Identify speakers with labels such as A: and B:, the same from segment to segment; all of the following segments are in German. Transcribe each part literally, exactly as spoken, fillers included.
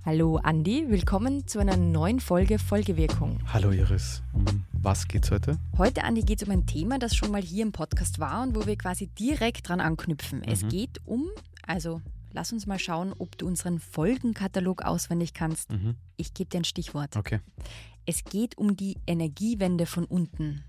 A: Hallo Andi, willkommen zu einer neuen Folge Folgewirkung.
B: Hallo Iris, um was geht's heute?
A: Heute, Andi, geht es um ein Thema, das schon mal hier im Podcast war und wo wir quasi direkt dran anknüpfen. Mhm. Es geht um, also lass uns mal schauen, ob du unseren Folgenkatalog auswendig kannst. Mhm. Ich gebe dir ein Stichwort.
B: Okay.
A: Es geht um die Energiewende von unten.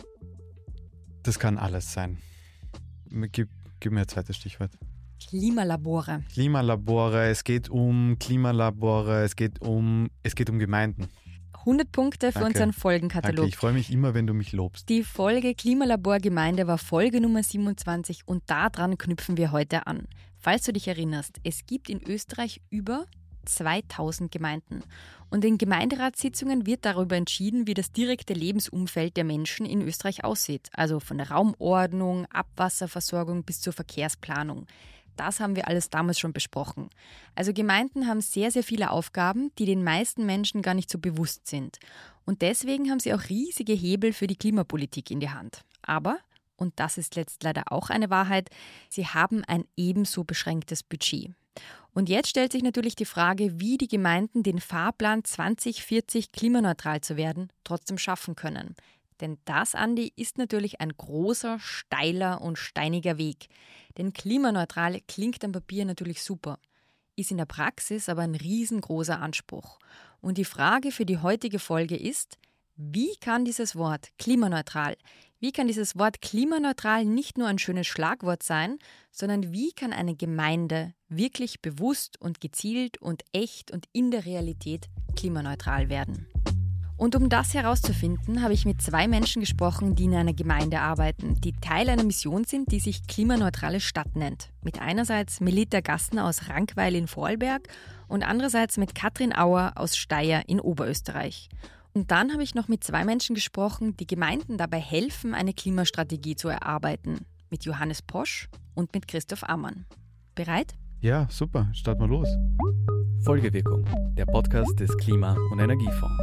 B: Das kann alles sein. Gib, gib mir ein zweites Stichwort.
A: Klimalabore.
B: Klimalabore, es geht um Klimalabore, es geht um, es geht um Gemeinden.
A: hundert Punkte für
B: Danke.
A: unseren Folgenkatalog.
B: Danke, ich freue mich immer, wenn du mich lobst.
A: Die Folge Klimalabor-Gemeinde war Folge Nummer siebenundzwanzig und daran knüpfen wir heute an. Falls du dich erinnerst, es gibt in Österreich über zweitausend Gemeinden. Und in Gemeinderatssitzungen wird darüber entschieden, wie das direkte Lebensumfeld der Menschen in Österreich aussieht. Also von der Raumordnung, Abwasserversorgung bis zur Verkehrsplanung. Das haben wir alles damals schon besprochen. Also Gemeinden haben sehr, sehr viele Aufgaben, die den meisten Menschen gar nicht so bewusst sind. Und deswegen haben sie auch riesige Hebel für die Klimapolitik in die Hand. Aber, und das ist jetzt leider auch eine Wahrheit, sie haben ein ebenso beschränktes Budget. Und jetzt stellt sich natürlich die Frage, wie die Gemeinden den Fahrplan zwanzig vierzig klimaneutral zu werden trotzdem schaffen können. Denn das, Andi, ist natürlich ein großer, steiler und steiniger Weg. Denn klimaneutral klingt am Papier natürlich super, ist in der Praxis aber ein riesengroßer Anspruch. Und die Frage für die heutige Folge ist, wie kann dieses Wort klimaneutral, wie kann dieses Wort klimaneutral nicht nur ein schönes Schlagwort sein, sondern wie kann eine Gemeinde wirklich bewusst und gezielt und echt und in der Realität klimaneutral werden? Und um das herauszufinden, habe ich mit zwei Menschen gesprochen, die in einer Gemeinde arbeiten, die Teil einer Mission sind, die sich Klimaneutrale Stadt nennt. Mit einerseits Melita Gassner aus Rankweil in Vorarlberg und andererseits mit Katrin Auer aus Steyr in Oberösterreich. Und dann habe ich noch mit zwei Menschen gesprochen, die Gemeinden dabei helfen, eine Klimastrategie zu erarbeiten. Mit Johannes Posch und mit Christoph Ammann. Bereit?
B: Ja, super. Starten wir los.
C: Folgewirkung, der Podcast des Klima- und Energiefonds.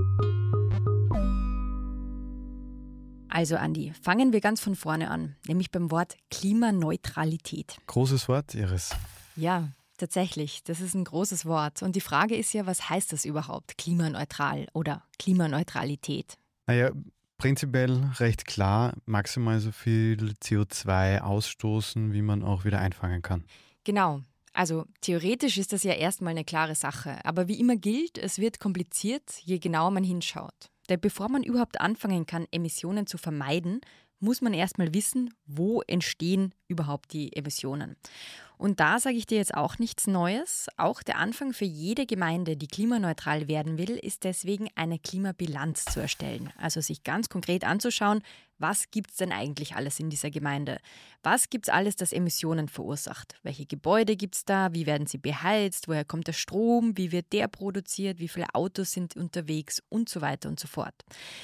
A: Also Andi, fangen wir ganz von vorne an, nämlich beim Wort Klimaneutralität.
B: Großes Wort, Iris.
A: Ja, tatsächlich, das ist ein großes Wort. Und die Frage ist ja, was heißt das überhaupt, klimaneutral oder Klimaneutralität?
B: Naja, prinzipiell recht klar, maximal so viel C O zwei ausstoßen, wie man auch wieder einfangen kann.
A: Genau. Also theoretisch ist das ja erstmal eine klare Sache. Aber wie immer gilt, es wird kompliziert, je genauer man hinschaut. Denn bevor man überhaupt anfangen kann, Emissionen zu vermeiden, muss man erstmal wissen, wo entstehen überhaupt die Emissionen. Und da sage ich dir jetzt auch nichts Neues. Auch der Anfang für jede Gemeinde, die klimaneutral werden will, ist deswegen eine Klimabilanz zu erstellen. Also sich ganz konkret anzuschauen, was gibt es denn eigentlich alles in dieser Gemeinde? Was gibt es alles, das Emissionen verursacht? Welche Gebäude gibt es da? Wie werden sie beheizt? Woher kommt der Strom? Wie wird der produziert? Wie viele Autos sind unterwegs? Und so weiter und so fort.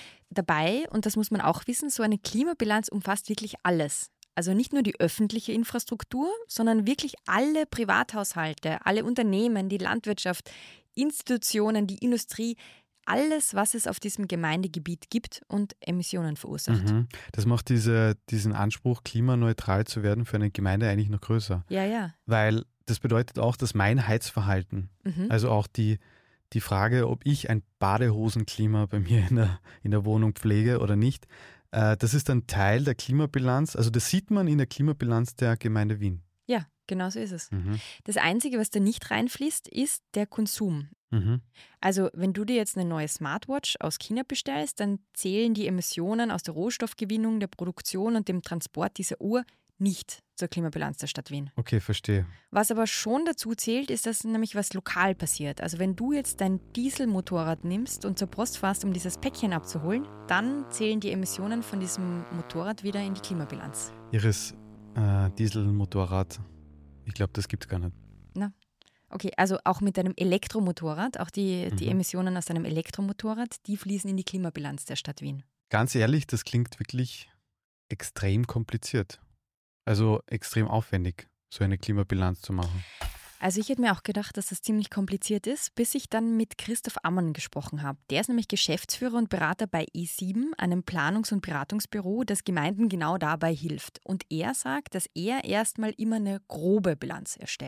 A: Dabei, und das muss man auch wissen, so eine Klimabilanz umfasst wirklich alles. Also nicht nur die öffentliche Infrastruktur, sondern wirklich alle Privathaushalte, alle Unternehmen, die Landwirtschaft, Institutionen, die Industrie, alles, was es auf diesem Gemeindegebiet gibt und Emissionen verursacht.
B: Mhm. Das macht diese, diesen Anspruch, klimaneutral zu werden, für eine Gemeinde eigentlich noch größer.
A: Ja, ja.
B: Weil das bedeutet auch, dass mein Heizverhalten, mhm. also auch die, die Frage, ob ich ein Badehosenklima bei mir in der, in der Wohnung pflege oder nicht, äh, das ist ein Teil der Klimabilanz. Also das sieht man in der Klimabilanz der Gemeinde Wien.
A: Ja, genau so ist es.
B: Mhm.
A: Das Einzige, was da nicht reinfließt, ist der Konsum.
B: Mhm.
A: Also wenn du dir jetzt eine neue Smartwatch aus China bestellst, dann zählen die Emissionen aus der Rohstoffgewinnung, der Produktion und dem Transport dieser Uhr nicht zur Klimabilanz der Stadt Wien.
B: Okay, verstehe.
A: Was aber schon dazu zählt, ist, dass nämlich was lokal passiert. Also wenn du jetzt dein Dieselmotorrad nimmst und zur Post fährst, um dieses Päckchen abzuholen, dann zählen die Emissionen von diesem Motorrad wieder in die Klimabilanz.
B: Ihres äh, Dieselmotorrad, ich glaube, das gibt es gar nicht.
A: Na, okay, also auch mit deinem Elektromotorrad, auch die,
B: mhm.
A: die Emissionen aus deinem Elektromotorrad, die fließen in die Klimabilanz der Stadt Wien.
B: Ganz ehrlich, das klingt wirklich extrem kompliziert. Also extrem aufwendig, so eine Klimabilanz zu machen.
A: Also ich hätte mir auch gedacht, dass das ziemlich kompliziert ist, bis ich dann mit Christoph Ammann gesprochen habe. Der ist nämlich Geschäftsführer und Berater bei E sieben, einem Planungs- und Beratungsbüro, das Gemeinden genau dabei hilft. Und er sagt, dass er erstmal immer eine grobe Bilanz erstellt.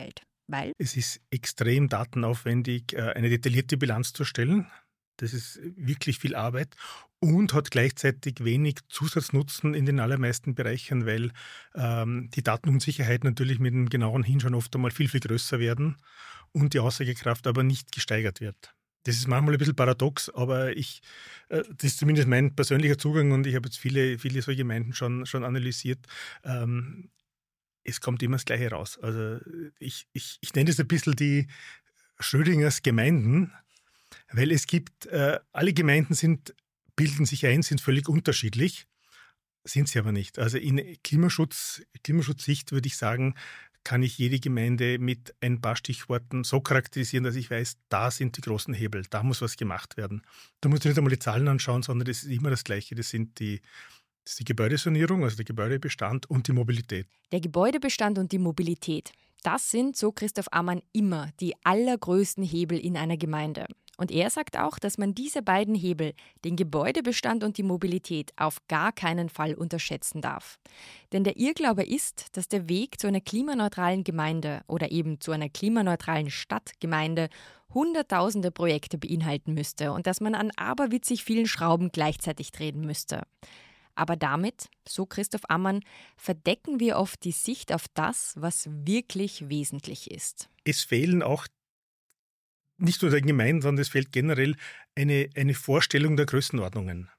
A: Weil?
D: Es ist extrem datenaufwendig, eine detaillierte Bilanz zu erstellen. Das ist wirklich viel Arbeit und hat gleichzeitig wenig Zusatznutzen in den allermeisten Bereichen, weil ähm, die Datenunsicherheit natürlich mit dem genauen Hinschauen oft einmal viel, viel größer werden und die Aussagekraft aber nicht gesteigert wird. Das ist manchmal ein bisschen paradox, aber ich, äh, das ist zumindest mein persönlicher Zugang und ich habe jetzt viele, viele solche Gemeinden schon, schon analysiert. Ähm, es kommt immer das Gleiche raus. Also ich, ich, ich nenne das ein bisschen die Schrödingers Gemeinden, weil es gibt, äh, alle Gemeinden sind, bilden sich ein, sind völlig unterschiedlich, sind sie aber nicht. Also in Klimaschutz, Klimaschutzsicht würde ich sagen, kann ich jede Gemeinde mit ein paar Stichworten so charakterisieren, dass ich weiß, da sind die großen Hebel, da muss was gemacht werden. Da muss ich nicht einmal die Zahlen anschauen, sondern das ist immer das Gleiche. Das sind die, das ist die Gebäudesanierung, also der Gebäudebestand und die Mobilität.
A: Der Gebäudebestand und die Mobilität, das sind, so Christoph Ammann, immer die allergrößten Hebel in einer Gemeinde. Und er sagt auch, dass man diese beiden Hebel, den Gebäudebestand und die Mobilität, auf gar keinen Fall unterschätzen darf. Denn der Irrglaube ist, dass der Weg zu einer klimaneutralen Gemeinde oder eben zu einer klimaneutralen Stadtgemeinde hunderttausende Projekte beinhalten müsste und dass man an aberwitzig vielen Schrauben gleichzeitig drehen müsste. Aber damit, so Christoph Ammann, verdecken wir oft die Sicht auf das, was wirklich wesentlich ist.
D: Es fehlen auch nicht nur der Gemeinden, sondern es fehlt generell eine, eine Vorstellung der Größenordnungen.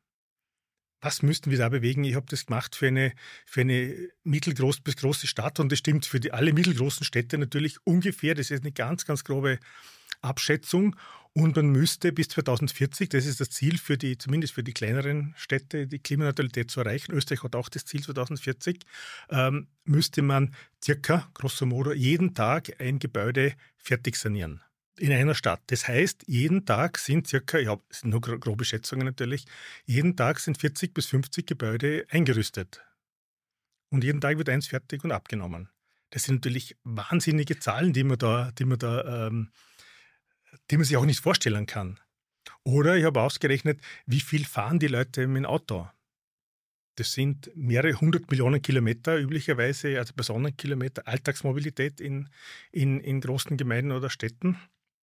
D: Was müssten wir da bewegen? Ich habe das gemacht für eine, für eine mittelgroß bis große Stadt und das stimmt für die, alle mittelgroßen Städte natürlich ungefähr. Das ist eine ganz, ganz grobe Abschätzung und man müsste bis zweitausendvierzig, das ist das Ziel für die, zumindest für die kleineren Städte, die Klimaneutralität zu erreichen. Österreich hat auch das Ziel zweitausendvierzig, ähm, müsste man circa, grosso modo, jeden Tag ein Gebäude fertig sanieren. In einer Stadt. Das heißt, jeden Tag sind circa, ja, das sind nur grobe Schätzungen natürlich, jeden Tag sind vierzig bis fünfzig Gebäude eingerüstet. Und jeden Tag wird eins fertig und abgenommen. Das sind natürlich wahnsinnige Zahlen, die man da, die man da, ähm, die man sich auch nicht vorstellen kann. Oder ich habe ausgerechnet, wie viel fahren die Leute mit dem Auto? Das sind mehrere hundert Millionen Kilometer üblicherweise, also Personenkilometer, Alltagsmobilität in, in, in großen Gemeinden oder Städten.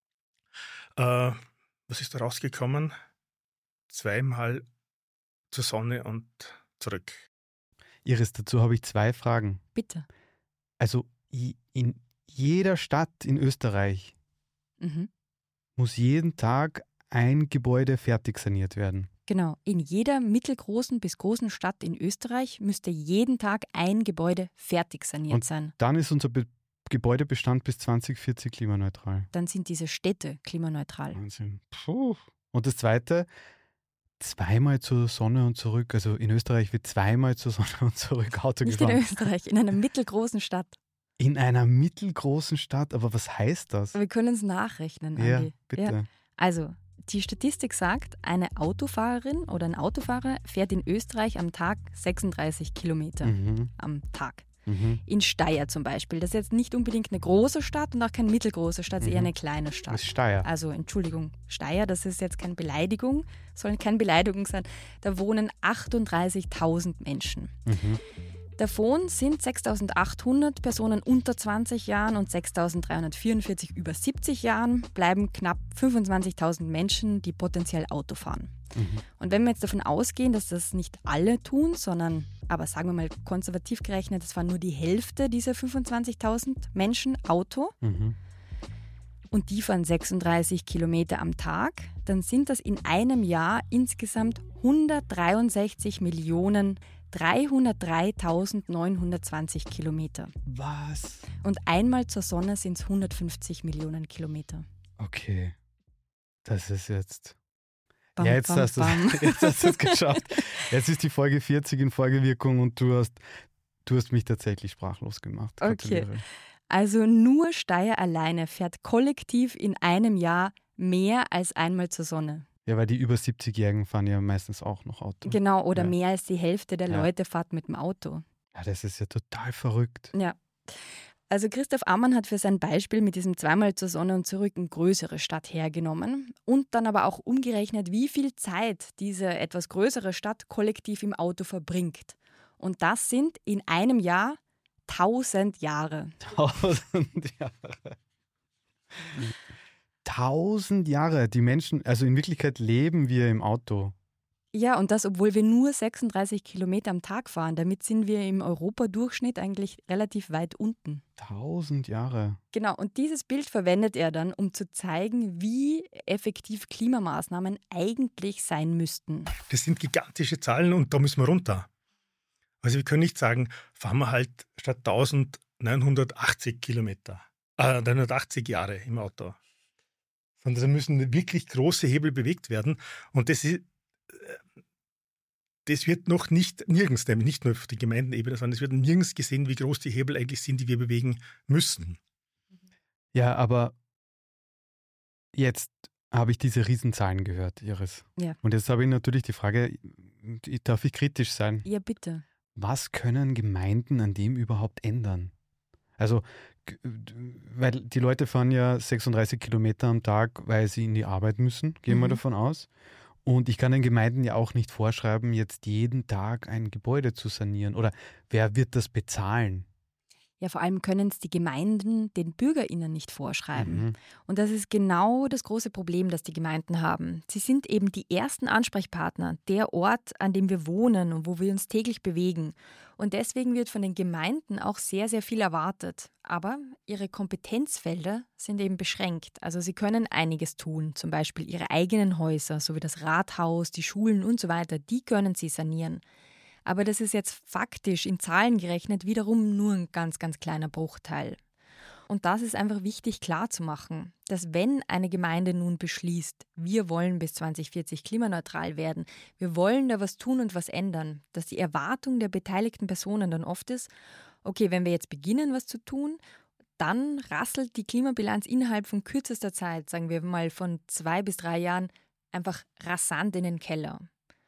D: Äh, was ist da rausgekommen? Zweimal zur Sonne und zurück.
B: Iris, dazu habe ich zwei Fragen.
A: Bitte.
B: Also in jeder Stadt in Österreich mhm. muss jeden Tag ein Gebäude fertig saniert werden.
A: Genau, in jeder mittelgroßen bis großen Stadt in Österreich müsste jeden Tag ein Gebäude fertig saniert
B: und
A: sein.
B: Dann ist unser Be- Gebäudebestand bis zwanzig vierzig klimaneutral.
A: Dann sind diese Städte klimaneutral.
B: Wahnsinn. Puh. Und das Zweite, zweimal zur Sonne und zurück. Also in Österreich wird zweimal zur Sonne und zurück Auto
A: Nicht
B: gefahren.
A: Nicht in Österreich, in einer mittelgroßen Stadt.
B: In einer mittelgroßen Stadt? Aber was heißt das?
A: Wir können es nachrechnen, Andi.
B: Ja, bitte. Ja.
A: Also, die Statistik sagt, eine Autofahrerin oder ein Autofahrer fährt in Österreich am Tag sechsunddreißig Kilometer mhm. am Tag. Mhm. In Steyr zum Beispiel. Das ist jetzt nicht unbedingt eine große Stadt und auch keine mittelgroße Stadt, es ist mhm. eher eine kleine Stadt.
B: Das ist Steyr.
A: Also Entschuldigung, Steyr, das ist jetzt keine Beleidigung, soll keine Beleidigung sein. Da wohnen achtunddreißigtausend Menschen. Mhm. Davon sind sechstausendachthundert Personen unter zwanzig Jahren und sechstausenddreihundertvierundvierzig über siebzig Jahren, bleiben knapp fünfundzwanzigtausend Menschen, die potenziell Auto fahren. Mhm. Und wenn wir jetzt davon ausgehen, dass das nicht alle tun, sondern, aber sagen wir mal konservativ gerechnet, das waren nur die Hälfte dieser fünfundzwanzigtausend Menschen Auto mhm. und die fahren sechsunddreißig Kilometer am Tag, dann sind das in einem Jahr insgesamt hundertdreiundsechzig Millionen dreihundertdreitausendneunhundertzwanzig Kilometer.
B: Was?
A: Und einmal zur Sonne sind es hundertfünfzig Millionen Kilometer.
B: Okay. Das ist jetzt...
A: Bam,
B: ja, jetzt,
A: bam,
B: hast jetzt hast du es geschafft. Jetzt ist die Folge vierzig in Folgewirkung und du hast, du hast mich tatsächlich sprachlos gemacht.
A: Okay. Also nur Steyr alleine fährt kollektiv in einem Jahr mehr als einmal zur Sonne.
B: Ja, weil die über siebzigjährigen fahren ja meistens auch noch Auto.
A: Genau, oder
B: ja.
A: mehr als die Hälfte der
B: ja.
A: Leute fährt mit dem Auto.
B: Ja, das ist ja total verrückt.
A: Ja. Also Christoph Ammann hat für sein Beispiel mit diesem zweimal zur Sonne und zurück eine größere Stadt hergenommen und dann aber auch umgerechnet, wie viel Zeit diese etwas größere Stadt kollektiv im Auto verbringt. Und das sind in einem Jahr tausend Jahre.
B: Tausend Jahre. Tausend Jahre. Die Menschen, also in Wirklichkeit leben wir im Auto.
A: Ja, und das, obwohl wir nur sechsunddreißig Kilometer am Tag fahren. Damit sind wir im Europadurchschnitt eigentlich relativ weit unten.
B: Tausend Jahre.
A: Genau, und dieses Bild verwendet er dann, um zu zeigen, wie effektiv Klimamaßnahmen eigentlich sein müssten.
D: Das sind gigantische Zahlen und da müssen wir runter. Also wir können nicht sagen, fahren wir halt statt eintausendneunhundertachtzig Kilometer, äh, neunhundertachtzig Jahre im Auto. Sondern da müssen wirklich große Hebel bewegt werden. Und das ist Das wird noch nicht nirgends, nämlich nicht nur auf der Gemeindenebene, sondern es wird nirgends gesehen, wie groß die Hebel eigentlich sind, die wir bewegen müssen.
B: Ja, aber jetzt habe ich diese Riesenzahlen gehört, Iris.
A: Ja.
B: Und jetzt habe ich natürlich die Frage, darf ich kritisch sein?
A: Ja, bitte.
B: Was können Gemeinden an dem überhaupt ändern? Also, weil die Leute fahren ja sechsunddreißig Kilometer am Tag, weil sie in die Arbeit müssen, gehen wir
A: Mhm.
B: davon aus. Und ich kann den Gemeinden ja auch nicht vorschreiben, jetzt jeden Tag ein Gebäude zu sanieren. Oder wer wird das bezahlen?
A: Ja, vor allem können es die Gemeinden den BürgerInnen nicht vorschreiben.
B: Mhm.
A: Und das ist genau das große Problem, das die Gemeinden haben. Sie sind eben die ersten Ansprechpartner, der Ort, an dem wir wohnen und wo wir uns täglich bewegen. Und deswegen wird von den Gemeinden auch sehr, sehr viel erwartet. Aber ihre Kompetenzfelder sind eben beschränkt. Also sie können einiges tun, zum Beispiel ihre eigenen Häuser, so wie das Rathaus, die Schulen und so weiter, die können sie sanieren. Aber das ist jetzt faktisch in Zahlen gerechnet wiederum nur ein ganz, ganz kleiner Bruchteil. Und das ist einfach wichtig klarzumachen, dass wenn eine Gemeinde nun beschließt, wir wollen bis zwanzig vierzig klimaneutral werden, wir wollen da was tun und was ändern, dass die Erwartung der beteiligten Personen dann oft ist, okay, wenn wir jetzt beginnen, was zu tun, dann rasselt die Klimabilanz innerhalb von kürzester Zeit, sagen wir mal von zwei bis drei Jahren, einfach rasant in den Keller.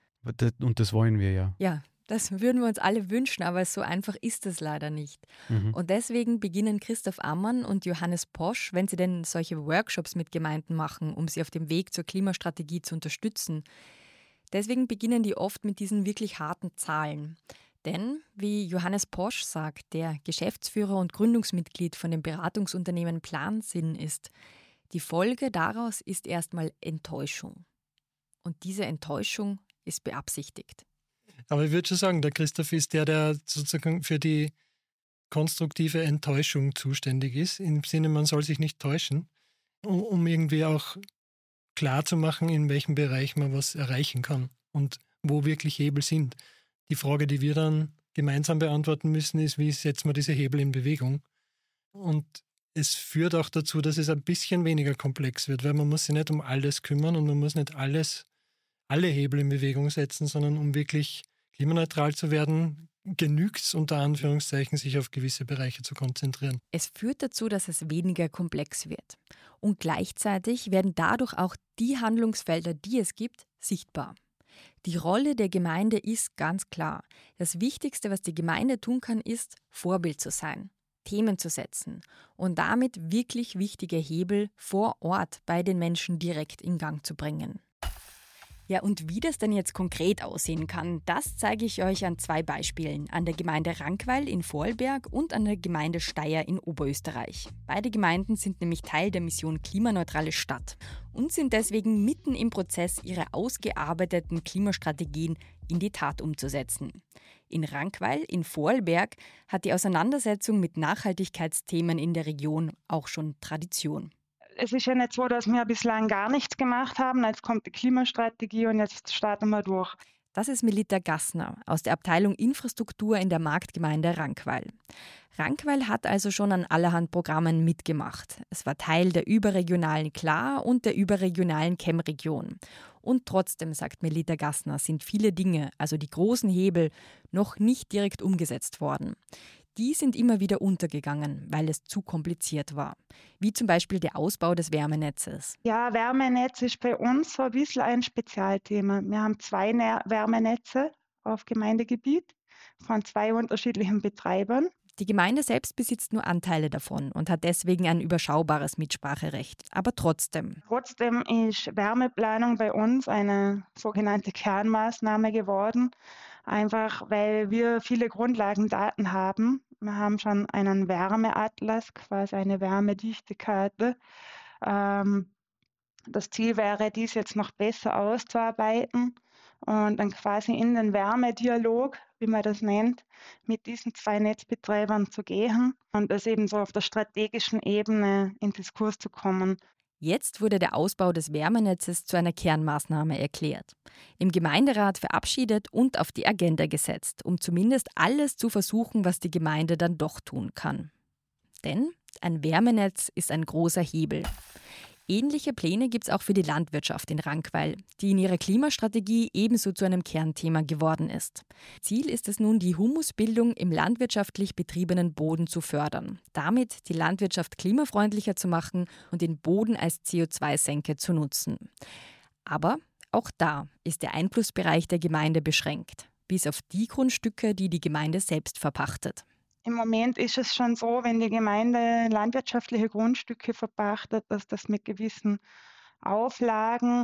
B: Und das wollen wir ja.
A: Ja, das würden wir uns alle wünschen, aber so einfach ist es leider nicht.
B: Mhm.
A: Und deswegen beginnen Christoph Ammann und Johannes Posch, wenn sie denn solche Workshops mit Gemeinden machen, um sie auf dem Weg zur Klimastrategie zu unterstützen. Deswegen beginnen die oft mit diesen wirklich harten Zahlen. Denn, wie Johannes Posch sagt, der Geschäftsführer und Gründungsmitglied von dem Beratungsunternehmen Plansinn ist, die Folge daraus ist erstmal Enttäuschung. Und diese Enttäuschung ist beabsichtigt.
E: Aber ich würde schon sagen, der Christoph ist der, der sozusagen für die konstruktive Enttäuschung zuständig ist. Im Sinne, man soll sich nicht täuschen, um, um irgendwie auch klar zu machen, in welchem Bereich man was erreichen kann und wo wirklich Hebel sind. Die Frage, die wir dann gemeinsam beantworten müssen, ist, wie setzen wir diese Hebel in Bewegung? Und es führt auch dazu, dass es ein bisschen weniger komplex wird, weil man muss sich nicht um alles kümmern und man muss nicht alles, alle Hebel in Bewegung setzen, sondern um wirklich klimaneutral zu werden, genügt es unter Anführungszeichen, sich auf gewisse Bereiche zu konzentrieren.
A: Es führt dazu, dass es weniger komplex wird. Und gleichzeitig werden dadurch auch die Handlungsfelder, die es gibt, sichtbar. Die Rolle der Gemeinde ist ganz klar. Das Wichtigste, was die Gemeinde tun kann, ist, Vorbild zu sein, Themen zu setzen und damit wirklich wichtige Hebel vor Ort bei den Menschen direkt in Gang zu bringen. Ja, und wie das denn jetzt konkret aussehen kann, das zeige ich euch an zwei Beispielen, an der Gemeinde Rankweil in Vorarlberg und an der Gemeinde Steyr in Oberösterreich. Beide Gemeinden sind nämlich Teil der Mission Klimaneutrale Stadt und sind deswegen mitten im Prozess, ihre ausgearbeiteten Klimastrategien in die Tat umzusetzen. In Rankweil in Vorarlberg hat die Auseinandersetzung mit Nachhaltigkeitsthemen in der Region auch schon Tradition.
F: Es ist ja nicht so, dass wir bislang gar nichts gemacht haben. Jetzt kommt die Klimastrategie und jetzt starten wir durch.
A: Das ist Melita Gassner aus der Abteilung Infrastruktur in der Marktgemeinde Rankweil. Rankweil hat also schon an allerhand Programmen mitgemacht. Es war Teil der überregionalen Klar und der überregionalen Chem-Region. Und trotzdem, sagt Melita Gassner, sind viele Dinge, also die großen Hebel, noch nicht direkt umgesetzt worden. Die sind immer wieder untergegangen, weil es zu kompliziert war. Wie zum Beispiel der Ausbau des Wärmenetzes.
F: Ja, Wärmenetz ist bei uns so ein bisschen ein Spezialthema. Wir haben zwei Wärmenetze auf Gemeindegebiet von zwei unterschiedlichen Betreibern.
A: Die Gemeinde selbst besitzt nur Anteile davon und hat deswegen ein überschaubares Mitspracherecht. Aber trotzdem.
F: Trotzdem ist Wärmeplanung bei uns eine sogenannte Kernmaßnahme geworden. Einfach weil wir viele Grundlagendaten haben Wir haben schon einen Wärmeatlas, quasi eine Wärmedichtekarte. Ähm, das Ziel wäre, dies jetzt noch besser auszuarbeiten und dann quasi in den Wärmedialog, wie man das nennt, mit diesen zwei Netzbetreibern zu gehen und das eben so auf der strategischen Ebene in Diskurs zu kommen.
A: Jetzt wurde der Ausbau des Wärmenetzes zu einer Kernmaßnahme erklärt, im Gemeinderat verabschiedet und auf die Agenda gesetzt, um zumindest alles zu versuchen, was die Gemeinde dann doch tun kann. Denn ein Wärmenetz ist ein großer Hebel. Ähnliche Pläne gibt es auch für die Landwirtschaft in Rankweil, die in ihrer Klimastrategie ebenso zu einem Kernthema geworden ist. Ziel ist es nun, die Humusbildung im landwirtschaftlich betriebenen Boden zu fördern, damit die Landwirtschaft klimafreundlicher zu machen und den Boden als C O zwei Senke zu nutzen. Aber auch da ist der Einflussbereich der Gemeinde beschränkt, bis auf die Grundstücke, die die Gemeinde selbst verpachtet.
F: Im Moment ist es schon so, wenn die Gemeinde landwirtschaftliche Grundstücke verpachtet, dass das mit gewissen Auflagen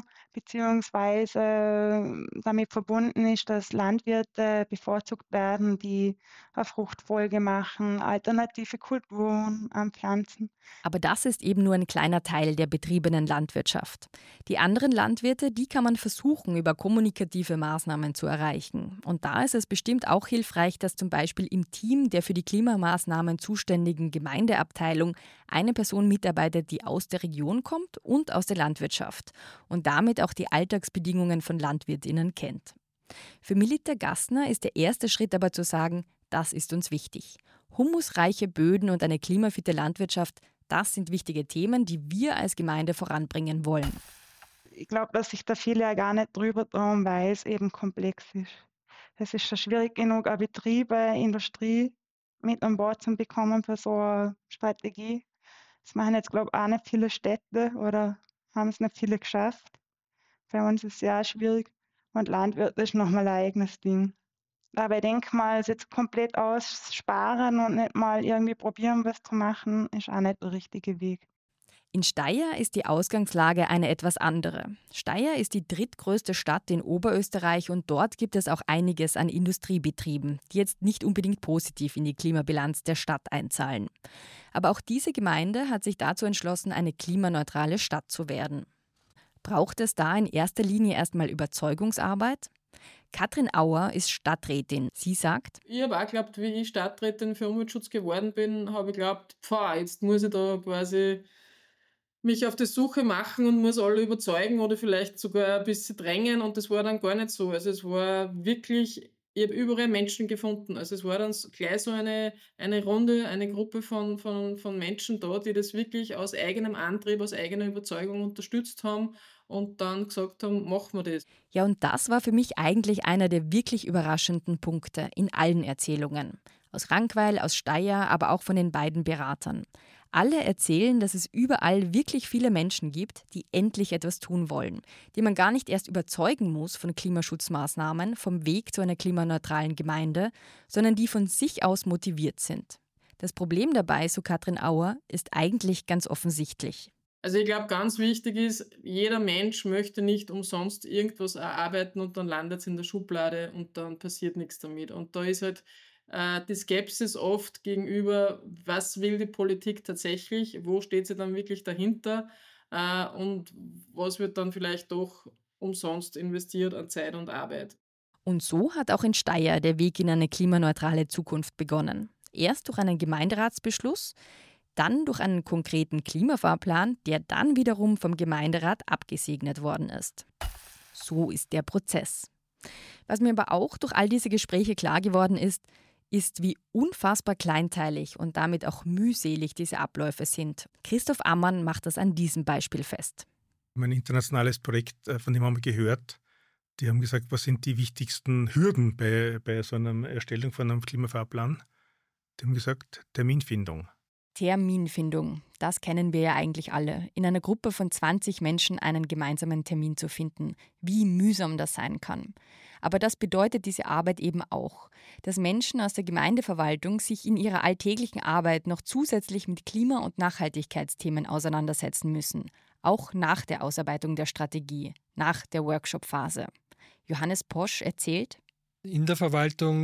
F: beziehungsweise damit verbunden ist, dass Landwirte bevorzugt werden, die eine Fruchtfolge machen, alternative Kulturen anpflanzen.
A: Aber das ist eben nur ein kleiner Teil der betriebenen Landwirtschaft. Die anderen Landwirte, die kann man versuchen, über kommunikative Maßnahmen zu erreichen. Und da ist es bestimmt auch hilfreich, dass zum Beispiel im Team der für die Klimamaßnahmen zuständigen Gemeindeabteilung eine Person mitarbeitet, die aus der Region kommt und aus der Landwirtschaft und damit auch die Alltagsbedingungen von LandwirtInnen kennt. Für Milita Gassner ist der erste Schritt aber zu sagen, das ist uns wichtig. Humusreiche Böden und eine klimafitte Landwirtschaft, das sind wichtige Themen, die wir als Gemeinde voranbringen wollen.
F: Ich glaube, dass sich da viele ja gar nicht drüber trauen, weil es eben komplex ist. Es ist schon schwierig genug, auch Betriebe, Industrie mit an Bord zu bekommen für so eine Strategie. Das machen jetzt, glaube ich, auch nicht viele Städte oder haben es nicht viele geschafft. Bei uns ist es ja auch schwierig und Landwirt ist nochmal ein eigenes Ding. Aber ich denke mal, es jetzt komplett aussparen und nicht mal irgendwie probieren, was zu machen, ist auch nicht der richtige Weg.
A: In Steyr ist die Ausgangslage eine etwas andere. Steyr ist die drittgrößte Stadt in Oberösterreich und dort gibt es auch einiges an Industriebetrieben, die jetzt nicht unbedingt positiv in die Klimabilanz der Stadt einzahlen. Aber auch diese Gemeinde hat sich dazu entschlossen, eine klimaneutrale Stadt zu werden. Braucht es da in erster Linie erstmal Überzeugungsarbeit? Katrin Auer ist Stadträtin. Sie sagt:
G: Ich habe auch geglaubt, wie ich Stadträtin für Umweltschutz geworden bin, habe ich geglaubt, pfah, jetzt muss ich da quasi mich auf die Suche machen und muss alle überzeugen oder vielleicht sogar ein bisschen drängen, und das war dann gar nicht so. Also es war wirklich, ich habe überall Menschen gefunden. Also es war dann gleich so eine, eine Runde, eine Gruppe von, von, von Menschen da, die das wirklich aus eigenem Antrieb, aus eigener Überzeugung unterstützt haben und dann gesagt haben, machen wir das.
A: Ja, und das war für mich eigentlich einer der wirklich überraschenden Punkte in allen Erzählungen. Aus Rankweil, aus Steyr, aber auch von den beiden Beratern. Alle erzählen, dass es überall wirklich viele Menschen gibt, die endlich etwas tun wollen, die man gar nicht erst überzeugen muss von Klimaschutzmaßnahmen, vom Weg zu einer klimaneutralen Gemeinde, sondern die von sich aus motiviert sind. Das Problem dabei, so Katrin Auer, ist eigentlich ganz offensichtlich.
G: Also ich glaube, ganz wichtig ist, jeder Mensch möchte nicht umsonst irgendwas erarbeiten und dann landet es in der Schublade und dann passiert nichts damit. Und da ist halt äh, die Skepsis oft gegenüber, was will die Politik tatsächlich, wo steht sie dann wirklich dahinter äh, und was wird dann vielleicht doch umsonst investiert an Zeit und Arbeit.
A: Und so hat auch in Steyr der Weg in eine klimaneutrale Zukunft begonnen. Erst durch einen Gemeinderatsbeschluss, dann durch einen konkreten Klimafahrplan, der dann wiederum vom Gemeinderat abgesegnet worden ist. So ist der Prozess. Was mir aber auch durch all diese Gespräche klar geworden ist, ist, wie unfassbar kleinteilig und damit auch mühselig diese Abläufe sind. Christoph Ammann macht das an diesem Beispiel fest.
D: Ein internationales Projekt, von dem haben wir gehört, die haben gesagt, was sind die wichtigsten Hürden bei, bei so einer Erstellung von einem Klimafahrplan? Die haben gesagt, Terminfindung.
A: Terminfindung, das kennen wir ja eigentlich alle. In einer Gruppe von zwanzig Menschen einen gemeinsamen Termin zu finden. Wie mühsam das sein kann. Aber das bedeutet diese Arbeit eben auch, dass Menschen aus der Gemeindeverwaltung sich in ihrer alltäglichen Arbeit noch zusätzlich mit Klima- und Nachhaltigkeitsthemen auseinandersetzen müssen. Auch nach der Ausarbeitung der Strategie, nach der Workshop-Phase. Johannes Posch erzählt:
E: In der Verwaltung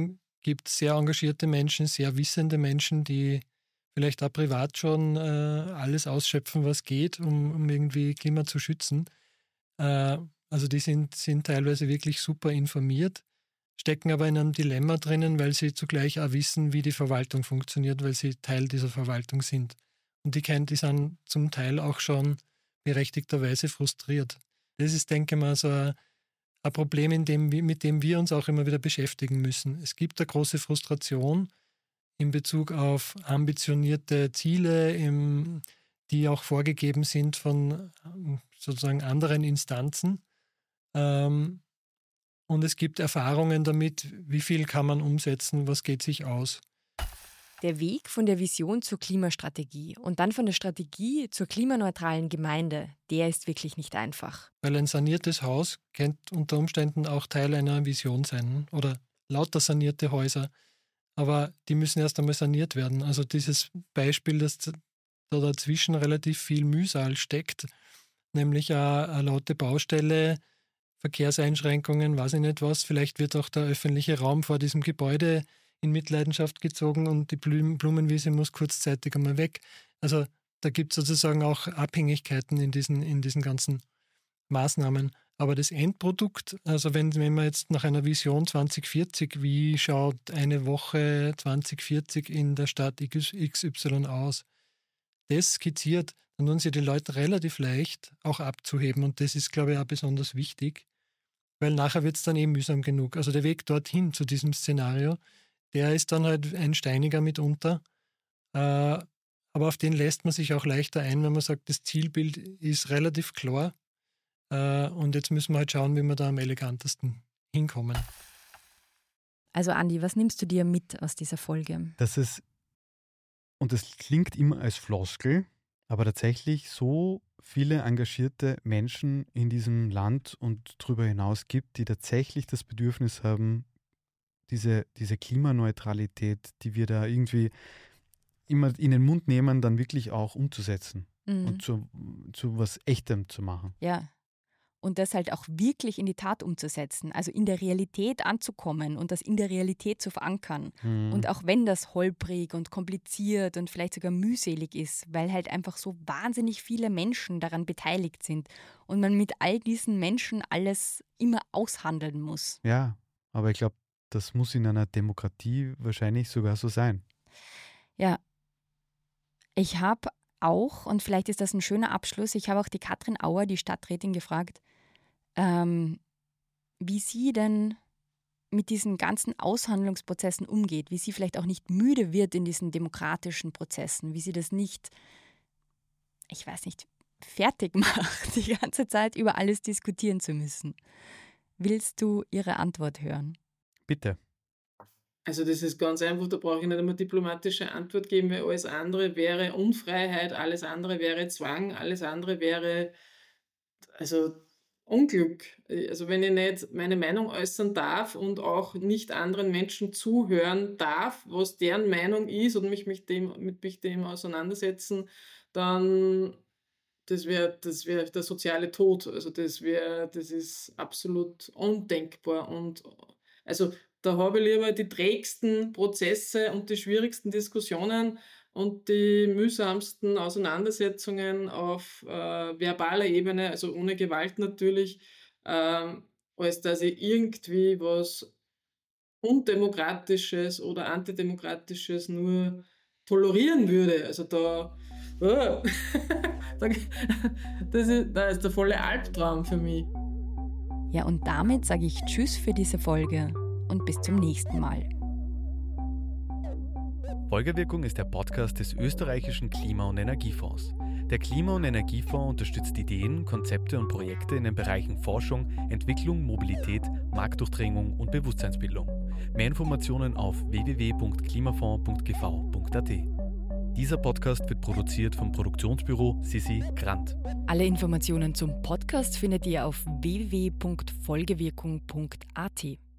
E: gibt sehr engagierte Menschen, sehr wissende Menschen, die vielleicht auch privat schon äh, alles ausschöpfen, was geht, um, um irgendwie Klima zu schützen. Äh, also die sind, sind teilweise wirklich super informiert, stecken aber in einem Dilemma drinnen, weil sie zugleich auch wissen, wie die Verwaltung funktioniert, weil sie Teil dieser Verwaltung sind. Und die, kennen, die sind zum Teil auch schon berechtigterweise frustriert. Das ist, denke ich mal, so ein, ein Problem, in dem, mit dem wir uns auch immer wieder beschäftigen müssen. Es gibt eine große Frustration in Bezug auf ambitionierte Ziele, im, die auch vorgegeben sind von sozusagen anderen Instanzen. Ähm, und es gibt Erfahrungen damit, wie viel kann man umsetzen, was geht sich aus.
A: Der Weg von der Vision zur Klimastrategie und dann von der Strategie zur klimaneutralen Gemeinde, der ist wirklich nicht einfach.
E: Weil ein saniertes Haus könnte unter Umständen auch Teil einer Vision sein oder lauter sanierte Häuser. Aber die müssen erst einmal saniert werden. Also dieses Beispiel, dass da dazwischen relativ viel Mühsal steckt, nämlich eine, eine laute Baustelle, Verkehrseinschränkungen, weiß ich nicht was, vielleicht wird auch der öffentliche Raum vor diesem Gebäude in Mitleidenschaft gezogen und die Blumenwiese muss kurzzeitig einmal weg. Also da gibt es sozusagen auch Abhängigkeiten in diesen, in diesen ganzen Maßnahmen. Aber das Endprodukt, also wenn, wenn man jetzt nach einer Vision zwanzig vierzig, wie schaut eine Woche zwanzig vierzig in der Stadt X Y aus, das skizziert, dann tun sich die Leute relativ leicht auch abzuheben. Und das ist, glaube ich, auch besonders wichtig, weil nachher wird es dann eben mühsam genug. Also der Weg dorthin zu diesem Szenario, der ist dann halt ein steiniger mitunter. Äh, aber auf den lässt man sich auch leichter ein, wenn man sagt, das Zielbild ist relativ klar. Äh, und jetzt müssen wir halt schauen, wie wir da am elegantesten hinkommen.
A: Also Andi, was nimmst du dir mit aus dieser Folge?
B: Das ist, und das klingt immer als Floskel, aber tatsächlich so viele engagierte Menschen in diesem Land und darüber hinaus gibt, die tatsächlich das Bedürfnis haben, diese, diese Klimaneutralität, die wir da irgendwie immer in den Mund nehmen, dann wirklich auch umzusetzen mhm. und zu, zu was Echtem zu machen.
A: Ja. Und das halt auch wirklich in die Tat umzusetzen, also in der Realität anzukommen und das in der Realität zu verankern. Mhm. Und auch wenn das holprig und kompliziert und vielleicht sogar mühselig ist, weil halt einfach so wahnsinnig viele Menschen daran beteiligt sind und man mit all diesen Menschen alles immer aushandeln muss.
B: Ja, aber ich glaube, das muss in einer Demokratie wahrscheinlich sogar so sein.
A: Ja, ich habe auch, und vielleicht ist das ein schöner Abschluss, ich habe auch die Katrin Auer, die Stadträtin, gefragt, ähm, wie sie denn mit diesen ganzen Aushandlungsprozessen umgeht, wie sie vielleicht auch nicht müde wird in diesen demokratischen Prozessen, wie sie das nicht, ich weiß nicht, fertig macht, die ganze Zeit über alles diskutieren zu müssen. Willst du ihre Antwort hören?
B: Bitte.
G: Also das ist ganz einfach, da brauche ich nicht einmal diplomatische Antwort geben, weil alles andere wäre Unfreiheit, alles andere wäre Zwang, alles andere wäre also Unglück. Also wenn ich nicht meine Meinung äußern darf und auch nicht anderen Menschen zuhören darf, was deren Meinung ist und mich mit dem, mit mich dem auseinandersetzen, dann das wäre das wär der soziale Tod. Also das wäre, das ist absolut undenkbar. Und also da habe ich lieber die trägsten Prozesse und die schwierigsten Diskussionen und die mühsamsten Auseinandersetzungen auf äh, verbaler Ebene, also ohne Gewalt natürlich, äh, als dass ich irgendwie was Undemokratisches oder Antidemokratisches nur tolerieren würde. Also da, oh, das, ist, das ist der volle Albtraum für mich.
A: Ja, und damit sage ich Tschüss für diese Folge. Und bis zum nächsten Mal.
C: Folgewirkung ist der Podcast des österreichischen Klima- und Energiefonds. Der Klima- und Energiefonds unterstützt Ideen, Konzepte und Projekte in den Bereichen Forschung, Entwicklung, Mobilität, Marktdurchdringung und Bewusstseinsbildung. Mehr Informationen auf w w w punkt klimafonds punkt g v punkt a t. Dieser Podcast wird produziert vom Produktionsbüro Sissi Grant.
A: Alle Informationen zum Podcast findet ihr auf w w w punkt folgewirkung punkt a t.